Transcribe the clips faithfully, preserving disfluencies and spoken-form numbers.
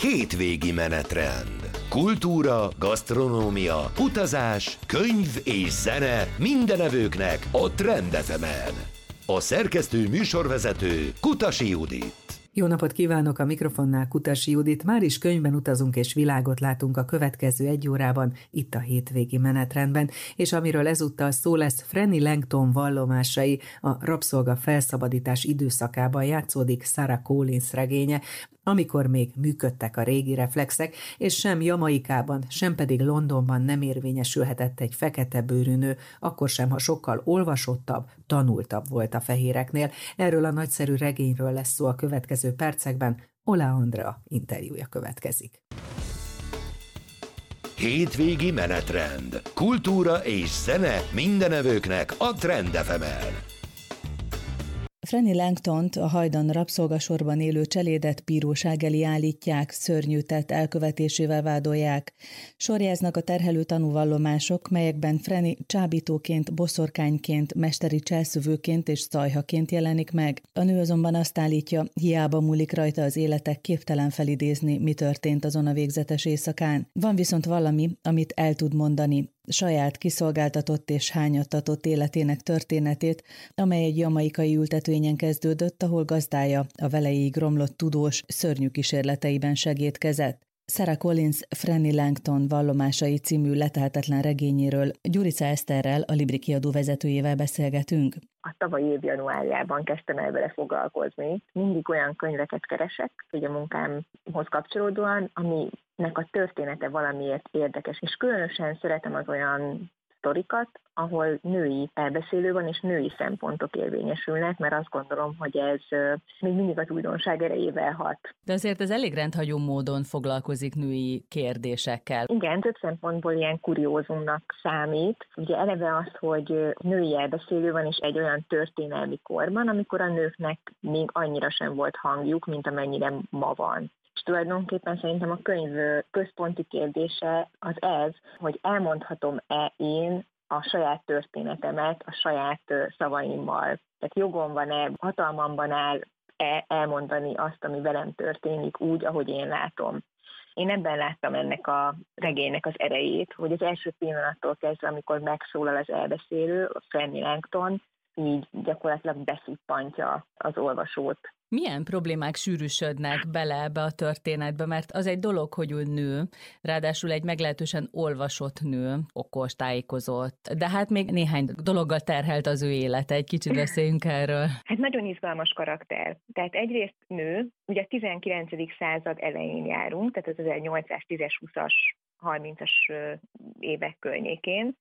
Hétvégi menetrend. Kultúra, gasztronómia, utazás, könyv és zene mindenevőknek a Trend ef emen. A szerkesztő műsorvezető Kutasi Judit. Jó napot kívánok, a mikrofonnál Kutasi Judit. Már is könyvben utazunk és világot látunk a következő egy órában, itt a hétvégi menetrendben, és amiről ezúttal szó lesz, Franny Langton vallomásai, a rabszolga felszabadítás időszakában játszódik Sarah Collins regénye, amikor még működtek a régi reflexek, és sem Jamaikában, sem pedig Londonban nem érvényesülhetett egy fekete bőrű nő, akkor sem, ha sokkal olvasottabb, tanultabb volt a fehéreknél. Erről a nagyszerű regényről lesz szó a következő percekben. Ola Andrea interjúja következik. Hétvégi menetrend. Kultúra és zene mindenevőknek a Trend ef emen. Franny Langtont, a hajdan rabszolgasorban élő cselédet bíróság elé állítják, szörnyű tett elkövetésével vádolják. Sorjáznak a terhelő tanúvallomások, melyekben Franny csábítóként, boszorkányként, mesteri cselszövőként és szajhaként jelenik meg. A nő azonban azt állítja, hiába múlik rajta az életek, képtelen felidézni, mi történt azon a végzetes éjszakán. Van viszont valami, amit el tud mondani, saját kiszolgáltatott és hányattatott életének történetét, amely egy jamaikai ültetvényen kezdődött, ahol gazdája a veleig romlott tudós, szörnyű kísérleteiben segédkezett. Sarah Collins Franny Langton vallomásai című leteltetlen regényéről Gyurica Eszterrel, a Libri kiadó vezetőjével beszélgetünk. A tavalyi év januárjában kezdtem el vele foglalkozni. Mindig olyan könyveket keresek, hogy a munkámhoz kapcsolódóan, aminek a története valamiért érdekes, és különösen szeretem az olyan sztorikat, ahol női elbeszélő van, és női szempontok érvényesülnek, mert azt gondolom, hogy ez még mindig az újdonság erejével hat. De azért ez elég rendhagyó módon foglalkozik női kérdésekkel. Igen, több szempontból ilyen kuriózumnak számít. Ugye eleve az, hogy női elbeszélő van, és egy olyan történelmi korban, amikor a nőknek még annyira sem volt hangjuk, mint amennyire ma van. És tulajdonképpen szerintem a könyv központi kérdése az ez, hogy elmondhatom-e én a saját történetemet a saját szavaimmal. Tehát jogom van-e, hatalmamban áll-e elmondani azt, ami velem történik úgy, ahogy én látom. Én ebben láttam ennek a regénynek az erejét, hogy az első pillanattól kezdve, amikor megszólal az elbeszélő, a Franny Langton, így gyakorlatilag beszippantja az olvasót. Milyen problémák sűrűsödnek bele ebbe a történetbe, mert az egy dolog, hogy ő nő, ráadásul egy meglehetősen olvasott nő, okos, tájékozott, de hát még néhány dologgal terhelt az ő élete, egy kicsit beszéljünk erről. Hát nagyon izgalmas karakter. Tehát egyrészt nő, ugye a tizenkilencedik század elején járunk, tehát az ezernyolcszáztízes, húszas, harmincas évek környékén,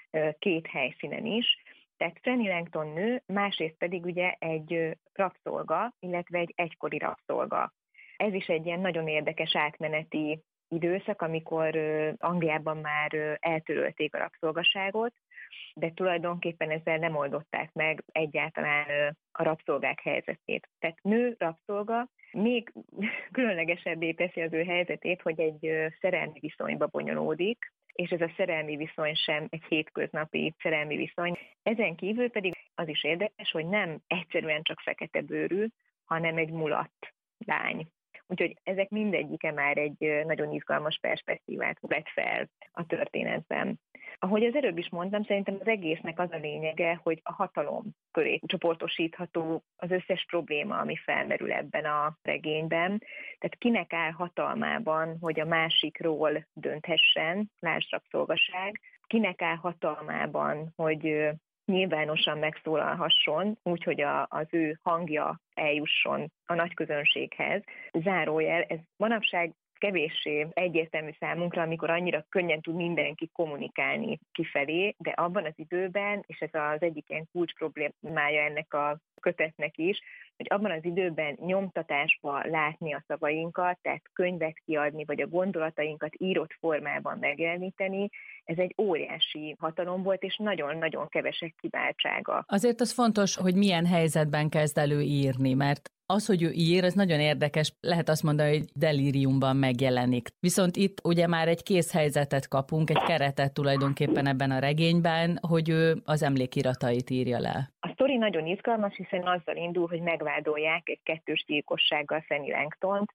két helyszínen is. Tehát Franny Langton nő, másrészt pedig ugye egy rabszolga, illetve egy egykori rabszolga. Ez is egy ilyen nagyon érdekes átmeneti időszak, amikor Angliában már eltörölték a rabszolgaságot, de tulajdonképpen ezzel nem oldották meg egyáltalán a rabszolgák helyzetét. Tehát nő, rabszolga, még különlegesebbé teszi az ő helyzetét, hogy egy szerelmi viszonyba bonyolódik, és ez a szerelmi viszony sem egy hétköznapi szerelmi viszony. Ezen kívül pedig az is érdekes, hogy nem egyszerűen csak fekete bőrű, hanem egy mulatt lány. Úgyhogy ezek mindegyike már egy nagyon izgalmas perspektívát vet fel a történetben. Ahogy az előbb is mondtam, szerintem az egésznek az a lényege, hogy a hatalom köré csoportosítható az összes probléma, ami felmerül ebben a regényben. Tehát kinek áll hatalmában, hogy a másikról dönthessen, lásd rabszolgaság, kinek áll hatalmában, hogy nyilvánosan megszólalhasson, úgyhogy a, az ő hangja eljusson a nagy közönséghez. Zárójel, ez manapság kevéssé egyértelmű számunkra, amikor annyira könnyen tud mindenki kommunikálni kifelé, de abban az időben, és ez az egyik ilyen kulcs problémája ennek a kötetnek is, hogy abban az időben nyomtatásba látni a szavainkat, tehát könyvet kiadni, vagy a gondolatainkat írott formában megjeleníteni, ez egy óriási hatalom volt, és nagyon-nagyon kevesek kiváltsága. Azért az fontos, hogy milyen helyzetben kezd elő írni, mert az, hogy ő ír, ez nagyon érdekes, lehet azt mondani, hogy delíriumban megjelenik. Viszont itt ugye már egy kész helyzetet kapunk, egy keretet tulajdonképpen ebben a regényben, hogy ő az emlékiratait írja le. A sztori nagyon izgalmas, hiszen azzal indul, hogy megvádolják egy kettős gyilkossággal Franny Langtont,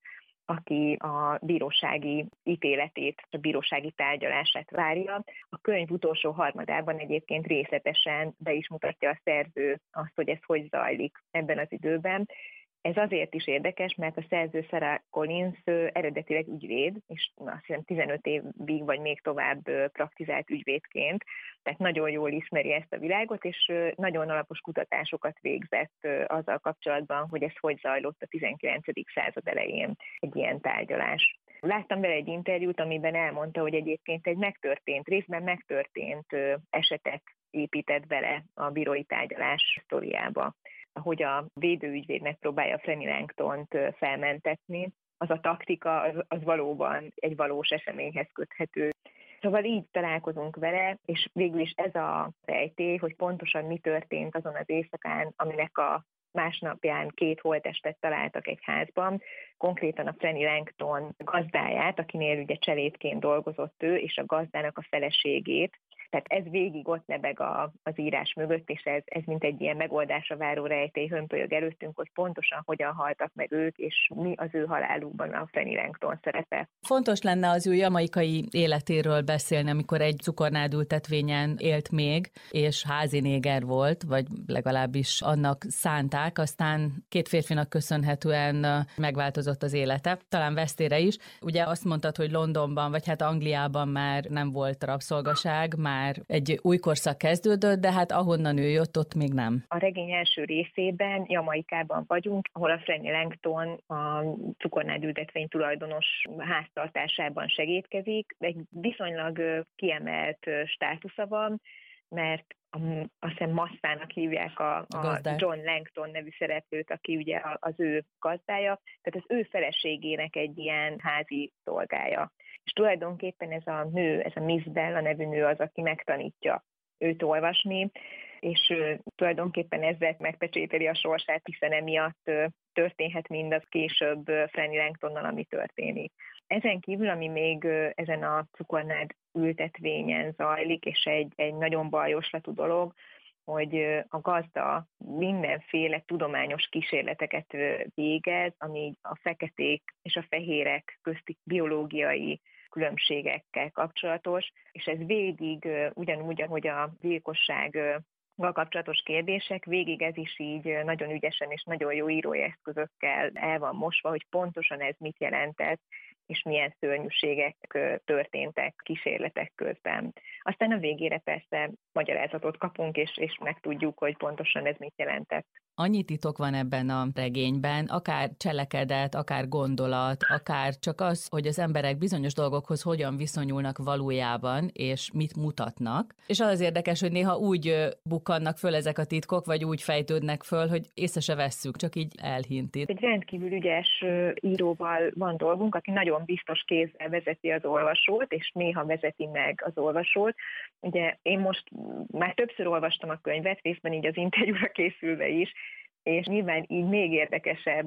aki a bírósági ítéletét, a bírósági tárgyalását várja. A könyv utolsó harmadában egyébként részletesen be is mutatja a szerző azt, hogy ez hogy zajlik ebben az időben. Ez azért is érdekes, mert a szerző Sarah Collins eredetileg ügyvéd, és azt hiszem tizenöt évig vagy még tovább praktizált ügyvédként, tehát nagyon jól ismeri ezt a világot, és nagyon alapos kutatásokat végzett azzal kapcsolatban, hogy ez hogy zajlott a tizenkilencedik század elején egy ilyen tárgyalás. Láttam vele egy interjút, amiben elmondta, hogy egyébként egy megtörtént, részben megtörtént esetet épített bele a bírói tárgyalás sztoriába, hogy a védőügyvéd megpróbálja Franny Langtont felmentetni, az a taktika, az, az valóban egy valós eseményhez köthető. Szóval így találkozunk vele, és végül is ez a rejtély, hogy pontosan mi történt azon az éjszakán, aminek a másnapján két holttestet találtak egy házban, konkrétan a Franny Langton gazdáját, akinél ugye cselédként dolgozott ő, és a gazdának a feleségét. Tehát ez végig ott lebeg a, az írás mögött, és ez, ez mint egy ilyen megoldásra váró rejtély hömpölyög előttünk, hogy pontosan hogyan haltak meg ők, és mi az ő halálukban a Franny Langton szerepe. Fontos lenne az ő jamaikai életéről beszélni, amikor egy cukornádültetvényen élt még, és házi néger volt, vagy legalábbis annak szánták, aztán két férfinak köszönhetően megváltozott az élete, talán vesztére is. Ugye azt mondtad, hogy Londonban, vagy hát Angliában már nem volt rabszolgaság, már egy új korszak kezdődött, de hát ahonnan ő jött, ott még nem. A regény első részében Jamaikában vagyunk, ahol a Franny Langton a cukornádültetvény tulajdonos háztartásában segédkezik. Egy viszonylag kiemelt státusza van, mert a, azt hiszem Massának hívják a, a John Langton nevű szereplőt, aki ugye az ő gazdája, tehát az ő feleségének egy ilyen házi szolgája. És tulajdonképpen ez a nő, ez a Miss Bella nevű nő az, aki megtanítja őt olvasni, és tulajdonképpen ezzel megpecsételi a sorsát, hiszen emiatt történhet mindaz később Franny Langtonnal, ami történik. Ezen kívül, ami még ezen a cukornád ültetvényen zajlik, és egy, egy nagyon bajoslatú dolog, hogy a gazda mindenféle tudományos kísérleteket végez, ami a feketék és a fehérek közti biológiai különbségekkel kapcsolatos, és ez végig ugyanúgy, ahogy a gyilkossággal kapcsolatos kérdések, végig ez is így nagyon ügyesen és nagyon jó írói eszközökkel el van mosva, hogy pontosan ez mit jelentett, és milyen szörnyűségek történtek kísérletek közben. Aztán a végére persze magyarázatot kapunk, és, és megtudjuk, hogy pontosan ez mit jelentett. Annyi titok van ebben a regényben, akár cselekedet, akár gondolat, akár csak az, hogy az emberek bizonyos dolgokhoz hogyan viszonyulnak valójában, és mit mutatnak. És az érdekes, hogy néha úgy bukkannak föl ezek a titkok, vagy úgy fejtődnek föl, hogy észre se vesszük, csak így elhinti. Egy rendkívül ügyes íróval van dolgunk, aki nagyon biztos kézzel vezeti az olvasót, és néha vezeti meg az olvasót. Ugye én most már többször olvastam a könyvet, részben így az interjúra készülve is, és nyilván így még érdekesebb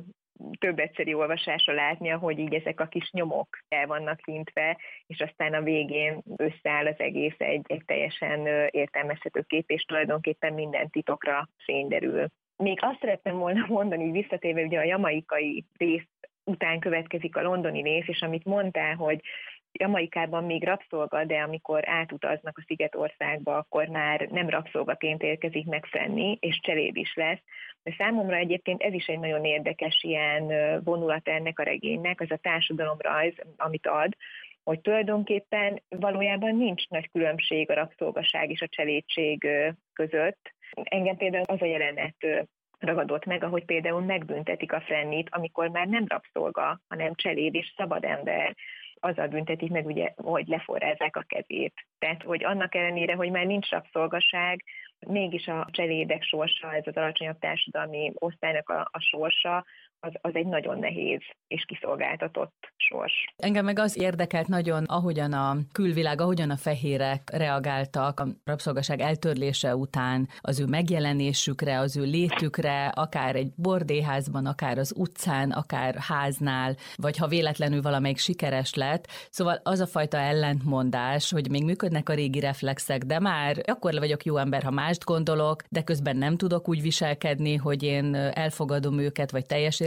több egyszeri olvasásra látni, hogy így ezek a kis nyomok el vannak hintve, és aztán a végén összeáll az egész egy, egy teljesen értelmezhető kép, és tulajdonképpen minden titokra fény derül. Még azt szerettem volna mondani, visszatérve ugye a jamaikai rész után következik a londoni rész, és amit mondtál, hogy Jamaikában még rabszolga, de amikor átutaznak a Szigetországba, akkor már nem rabszolgaként érkezik meg Franny, és cseléd is lesz. De számomra egyébként ez is egy nagyon érdekes ilyen vonulat ennek a regénynek, az a társadalomrajz, amit ad, hogy tulajdonképpen valójában nincs nagy különbség a rabszolgaság és a cselédség között. Engem például az a jelenet ragadott meg, ahogy például megbüntetik a Frannyt, amikor már nem rabszolga, hanem cseléd és szabad ember. Azzal büntetik meg, ugye, hogy leforrázzák a kezét. Tehát, hogy annak ellenére, hogy már nincs rabszolgaság, mégis a cselédek sorsa, ez az alacsonyabb társadalmi osztálynak a, a sorsa, az, az egy nagyon nehéz és kiszolgáltatott sors. Engem meg az érdekelt nagyon, ahogyan a külvilág, ahogyan a fehérek reagáltak a rabszolgaság eltörlése után az ő megjelenésükre, az ő létükre, akár egy bordéházban, akár az utcán, akár háznál, vagy ha véletlenül valamelyik sikeres lett. Szóval az a fajta ellentmondás, hogy még működnek a régi reflexek, de már akkor vagyok jó ember, ha mást gondolok, de közben nem tudok úgy viselkedni, hogy én elfogadom őket, vagy teljes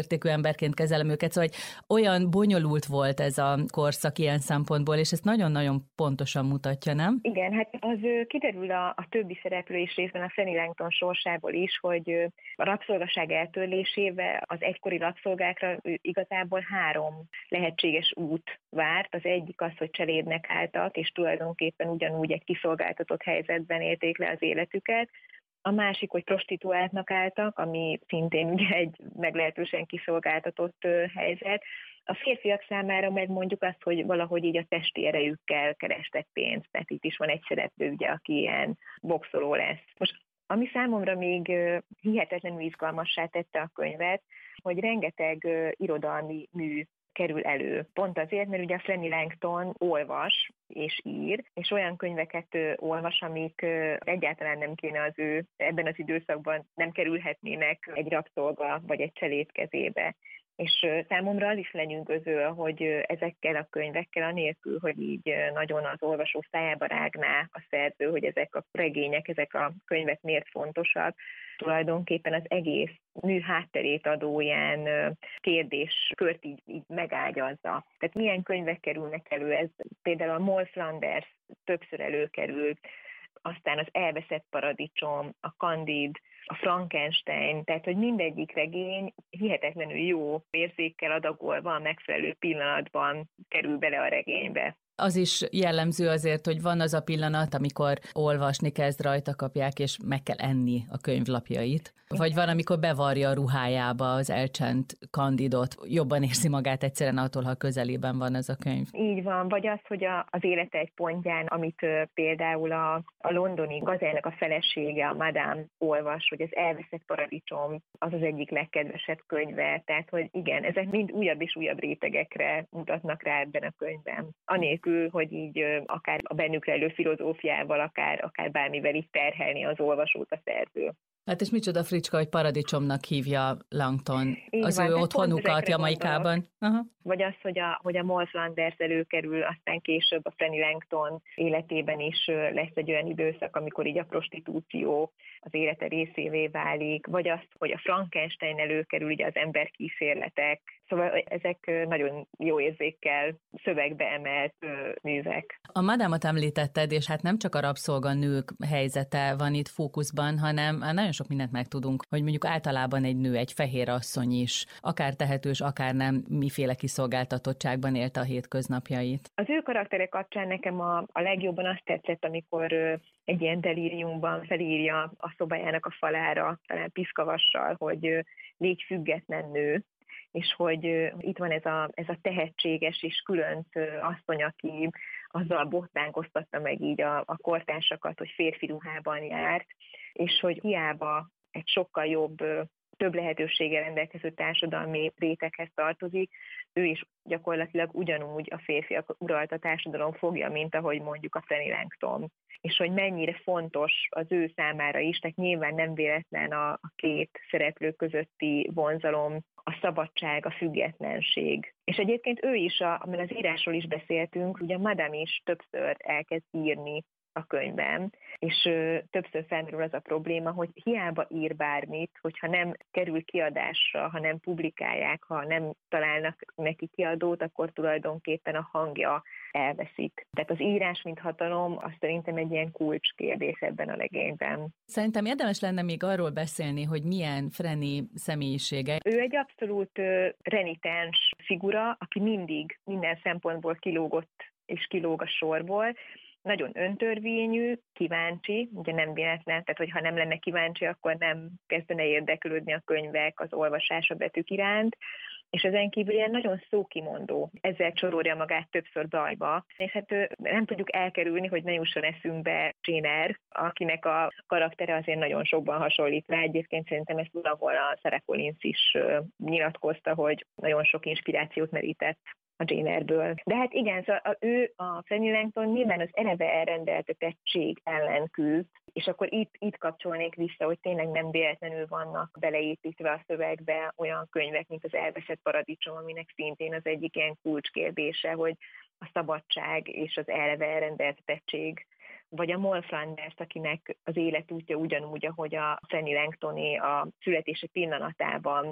értékű emberként kezelem őket, szóval olyan bonyolult volt ez a korszak ilyen szempontból, és ezt nagyon-nagyon pontosan mutatja, nem? Igen, hát az kiderül a, a többi szereplő is részben a Fanny Langton sorsából is, hogy a rabszolgaság eltörlésével az egykori rabszolgákra igazából három lehetséges út várt. Az egyik az, hogy cselédnek álltak, és tulajdonképpen ugyanúgy egy kiszolgáltatott helyzetben élték le az életüket. A másik, hogy prostituáltnak álltak, ami szintén ugye egy meglehetősen kiszolgáltatott helyzet. A férfiak számára meg mondjuk azt, hogy valahogy így a testi erejükkel kerestek pénzt, tehát itt is van egy szereplő, ugye, aki ilyen boxoló lesz. Most ami számomra még hihetetlenül izgalmassá tette a könyvet, hogy rengeteg irodalmi mű kerül elő. Pont azért, mert ugye a Fanny Langton olvas és ír, és olyan könyveket olvas, amik egyáltalán nem kéne az ő ebben az időszakban nem kerülhetnének egy rabszolga vagy egy cseléd kezébe. És számomra az is lenyűgöző, hogy ezekkel a könyvekkel, anélkül, hogy így nagyon az olvasó szájába rágná a szerző, hogy ezek a regények, ezek a könyvek miért fontosak, tulajdonképpen az egész mű hátterét adó ilyen kérdéskört így, így megágyazza. Tehát milyen könyvek kerülnek elő, ez például a Moll Flanders többször előkerült, aztán az Elveszett paradicsom, a Candide, a Frankenstein, tehát hogy mindegyik regény hihetetlenül jó érzékkel adagolva a megfelelő pillanatban kerül bele a regénybe. Az is jellemző azért, hogy van az a pillanat, amikor olvasni kezd, rajta kapják, és meg kell enni a könyvlapjait. Vagy van, amikor bevarja a ruhájába az elcsent Candidot, jobban érzi magát egyszerűen attól, ha közelében van ez a könyv. Így van, vagy az, hogy a, az élete egy pontján, amit uh, például a, a londoni gazdánynak a felesége, a Madame olvas, hogy az Elveszett paradicsom az az egyik legkedvesebb könyve, tehát hogy igen, ezek mind újabb és újabb rétegekre mutatnak rá ebben a könyvben. Anélkül, hogy így uh, akár a bennük rejlő filozófiával, akár, akár bármivel így terhelni az olvasót a szerző. Hát és micsoda fricska, hogy paradicsomnak hívja Langton Így az van, ő otthonukat Jamaikában. Aha. Vagy az, hogy a, hogy a Moll Flanders előkerül, aztán később a Fanny Langton életében is lesz egy olyan időszak, amikor így a prostitúció az élete részévé válik, vagy az, hogy a Frankenstein előkerül, ugye az emberkísérletek. Szóval ezek nagyon jó érzékkel szövegbe emelt művek. A Madámot említetted, és hát nem csak a rabszolganők helyzete van itt fókuszban, hanem nagyon sok mindent megtudunk, hogy mondjuk általában egy nő, egy fehér asszony is, akár tehetős, akár nem, miféle kiszolgáltatottságban élte a hétköznapjait. Az ő karaktere kapcsán nekem a, a legjobban azt tetszett, amikor egy ilyen delíriumban felírja a szobájának a falára, talán piszkavassal, hogy légy független nő, és hogy itt van ez a, ez a tehetséges és különc asszony, aki azzal bottánkoztatta meg így a, a kortársakat, hogy férfi ruhában járt, és hogy hiába egy sokkal jobb, több lehetőséggel rendelkező társadalmi réteghez tartozik, ő is gyakorlatilag ugyanúgy a férfiak uralta társadalom fogja, mint ahogy mondjuk a Fanny Langton. És hogy mennyire fontos az ő számára is, tehát nyilván nem véletlen a, a két szereplő közötti vonzalom, a szabadság, a függetlenség. És egyébként ő is, a, mert az írásról is beszéltünk, ugye Madame is többször elkezd írni a könyvben, és ö, többször felmerül az a probléma, hogy hiába ír bármit, hogyha nem kerül kiadásra, ha nem publikálják, ha nem találnak neki kiadót, akkor tulajdonképpen a hangja elveszik. Tehát az írás, mint hatalom, azt szerintem egy ilyen kulcskérdés ebben a regényben. Szerintem érdemes lenne még arról beszélni, hogy milyen Franny személyisége. Ő egy abszolút ö, renitens figura, aki mindig minden szempontból kilógott és kilóg a sorból, nagyon öntörvényű, kíváncsi, ugye nem véletlen, tehát hogyha nem lenne kíváncsi, akkor nem kezdene érdeklődni a könyvek, az olvasás, a betűk iránt, és ezen kívül ilyen nagyon szókimondó, ezzel csorolja magát többször bajba, és hát nem tudjuk elkerülni, hogy ne jusson eszünkbe Jane Eyre, akinek a karaktere azért nagyon sokban hasonlít rá. Egyébként szerintem ezt valahol a Sarah Collins is nyilatkozta, hogy nagyon sok inspirációt merített a Jane Eyre-ből. De hát igen, szóval ő, a Fanny Langton nyilván az eleve elrendeltetettség ellen küzd, és akkor itt, itt kapcsolnék vissza, hogy tényleg nem véletlenül vannak beleépítve a szövegbe olyan könyvek, mint az Elveszett paradicsom, aminek szintén az egyik ilyen kulcskérdése, hogy a szabadság és az eleve elrendeltetettség, vagy a Moll Flanders, akinek az életútja ugyanúgy, ahogy a Fanny Langtoné a születése pillanatában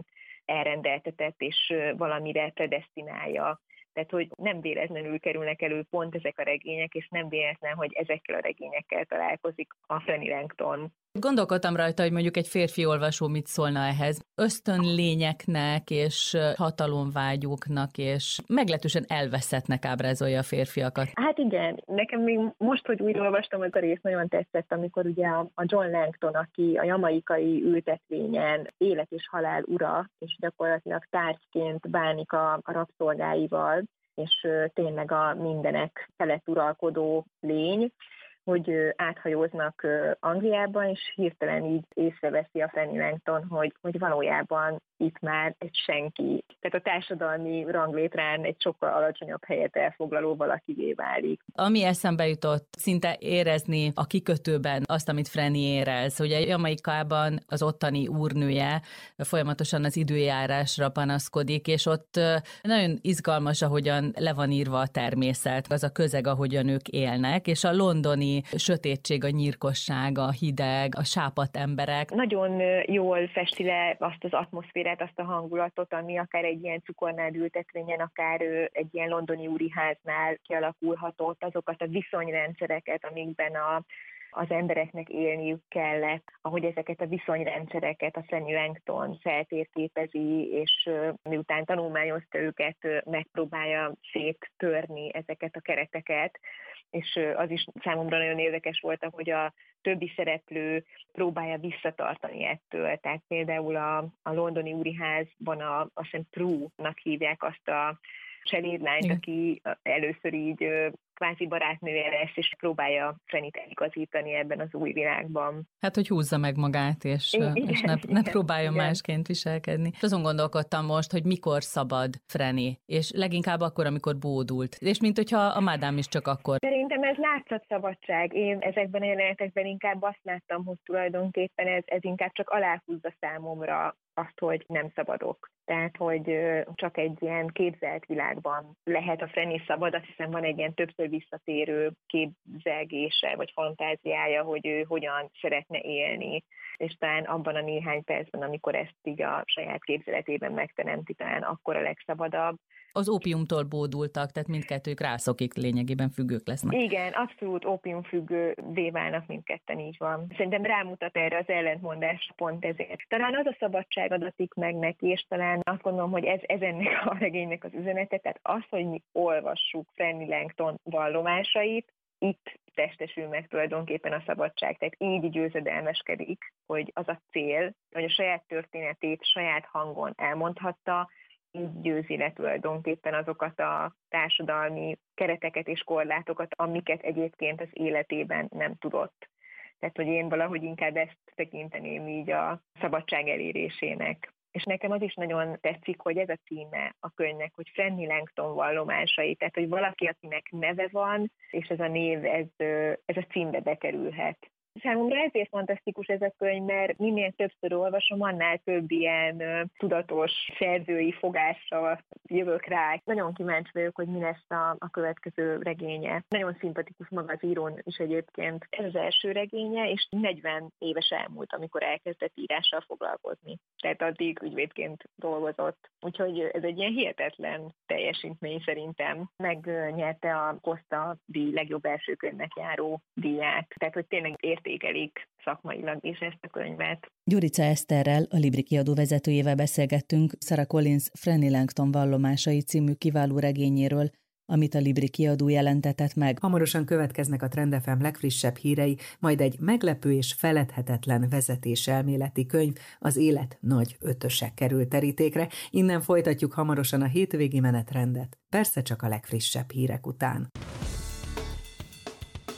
elrendeltetett és valamire predesztinálja. Tehát, hogy nem véletlenül kerülnek elő pont ezek a regények, és nem véletlen, hogy ezekkel a regényekkel találkozik a Franny Langton. Gondolkodtam rajta, hogy mondjuk egy férfi olvasó mit szólna ehhez. Ösztönlényeknek és hatalomvágyóknak és meglehetősen elveszettnek ábrázolja a férfiakat. Hát igen, nekem még most, hogy újra olvastam, az a rész nagyon tetszett, amikor ugye a John Langton, aki a jamaikai ültetvényen élet és halál ura, és gyakorlatilag tárgyként bánik a, a rabszolgáival, és tényleg a mindenek felett uralkodó lény, hogy áthajóznak Angliában, és hirtelen így észreveszi a Franny Langton, hogy, hogy valójában itt már egy senki, tehát a társadalmi ranglétrán egy sokkal alacsonyabb helyet elfoglaló valakivé válik. Ami eszembe jutott, szinte érezni a kikötőben azt, amit Franny érez. Ugye Jamaikában az ottani úrnője folyamatosan az időjárásra panaszkodik, és ott nagyon izgalmas, ahogyan le van írva a természet, az a közeg, ahogyan ők élnek, és a londoni sötétség, a nyírkosság, a hideg, a sápadt emberek. Nagyon jól festi le azt az atmoszférát, azt a hangulatot, ami akár egy ilyen cukornád ültetvényen, akár egy ilyen londoni úriháznál kialakulhatott, azokat a viszonyrendszereket, amikben a az embereknek élniük kellett, ahogy ezeket a viszonyrendszereket a Franny Langton feltérképezi, és miután tanulmányozta őket, megpróbálja széttörni ezeket a kereteket, és az is számomra nagyon érdekes volt, hogy a többi szereplő próbálja visszatartani ettől. Tehát például a, a londoni úriházban a, azt hiszem Prue-nak hívják azt a cselédlányt, aki először így kvázi barátnője lesz, és próbálja Frannyt eligazítani ebben az új világban. Hát, hogy húzza meg magát, és, igen, és ne, ne próbáljon igen. másként viselkedni. Azon gondolkodtam most, hogy mikor szabad Franny, és leginkább akkor, amikor bódult. És mint hogyha a Madame is csak akkor. Szerintem ez látszatszabadság. Én ezekben a jelenetekben inkább azt láttam, hogy tulajdonképpen ez, ez inkább csak aláhúzza számomra azt, hogy nem szabadok. Tehát, hogy csak egy ilyen képzelt világban lehet a Franny szabad, azt hiszem van egy ilyen többször visszatérő képzelgése, vagy fantáziája, hogy ő hogyan szeretne élni, és talán abban a néhány percben, amikor ezt így a saját képzeletében megteremti, talán akkor a legszabadabb. Az ópiumtól bódultak, tehát mindkettők rászokik, lényegében függők lesznek. Igen, abszolút ópiumfüggővé válnak mindketten, így van. Szerintem rámutat erre az ellentmondás pont ezért. Talán az a szabadság adatik meg neki, és talán azt gondolom, hogy ez, ez ennek a regénynek az üzenete, tehát az, hogy mi olvassuk Franny Langton vallomásait, itt testesül meg tulajdonképpen a szabadság. Tehát így győzedelmeskedik, hogy az a cél, hogy a saját történetét saját hangon elmondhatta, így győzi le tulajdonképpen azokat a társadalmi kereteket és korlátokat, amiket egyébként az életében nem tudott. Tehát, hogy én valahogy inkább ezt tekinteném így a szabadság elérésének. És nekem az is nagyon tetszik, hogy ez a címe a könyvnek, hogy Franny Langton vallomásai, tehát, hogy valaki, akinek neve van, és ez a név, ez, ez a címbe bekerülhet. Számomra ezért fantasztikus ez a könyv, mert minél többször olvasom, annál több ilyen uh, tudatos szerzői fogással jövök rá. Nagyon kíváncsi vagyok, hogy mi lesz a, a következő regénye. Nagyon szimpatikus maga az írón is egyébként. Ez az első regénye, és negyven éves elmúlt, amikor elkezdett írással foglalkozni. Tehát addig ügyvédként dolgozott. Úgyhogy ez egy ilyen hihetetlen teljesítmény szerintem. Megnyerte a Costa díj legjobb első könyvnek járó díját. Tehát, hogy tényleg értékelik szakmailag is ezt a könyvet. Gyurica Eszterrel, a Libri kiadó vezetőjével beszélgettünk Sarah Collins Franny Langton vallomásai című kiváló regényéről, amit a Libri kiadó jelentetett meg. Hamarosan következnek a Trend ef em legfrissebb hírei, majd egy meglepő és feledhetetlen vezetéselméleti könyv, az élet nagy ötöse kerül terítékre. Innen folytatjuk hamarosan a hétvégi menetrendet, persze csak a legfrissebb hírek után.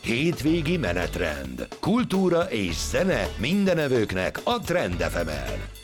Hétvégi menetrend. Kultúra és zene mindenevőknek a Trend ef emen.